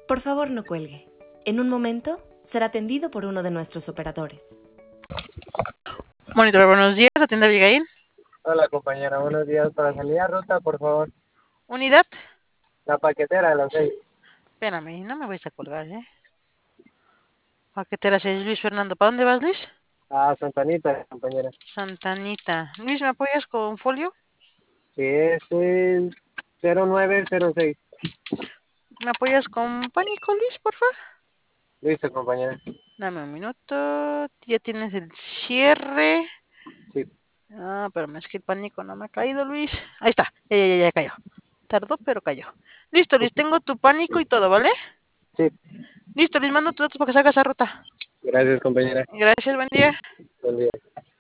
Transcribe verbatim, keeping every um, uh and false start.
Por favor, no cuelgue. En un momento será atendido por uno de nuestros operadores. Monitor, buenos días, atiende Abigail. Hola compañera, buenos días. Para salir a ruta, por favor. Unidad. La paquetera de las seis. Espérame, no me vais a colgar, ¿eh? Paquetera seis, Luis Fernando. ¿Para dónde vas, Luis? Ah, Santanita, compañera. Santanita. Luis, ¿me apoyas con folio? Sí, es el cero nueve cero seis. ¿Me apoyas con pánico, Luis, por favor? Listo, compañera. Dame un minuto. Ya tienes el cierre. Sí. Ah, pero es que el pánico no me ha caído, Luis. Ahí está. Ya, ya, ya, ya cayó. Tardó, pero cayó. Listo, Luis. Tengo tu pánico y todo, ¿vale? Sí. Listo, Luis. Mando tus datos para que salgas a ruta. Gracias, compañera. Gracias, buen día. Buen día.